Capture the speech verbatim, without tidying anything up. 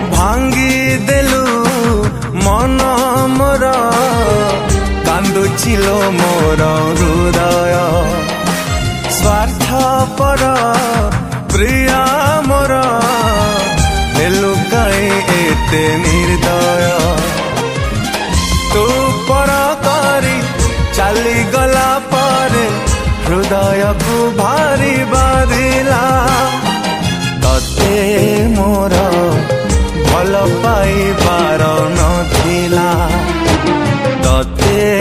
भांगी देलु मन मोर कांदुचिलो मोर हृदय स्वार्थपर प्रिया मोर हेलु कई एते निर्दय तू पर करी चली गला पर हृदय को भारी बाधिला तते मोर भल पाइबार नथिला तते